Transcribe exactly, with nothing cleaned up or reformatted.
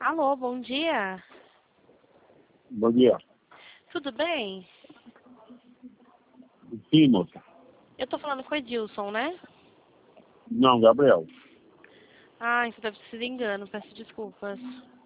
Alô, bom dia. Bom dia. Tudo bem? Sim, moça. Eu tô falando com o Edilson, né? Não, Gabriel. Ah, isso deve ter sido engano, peço desculpas.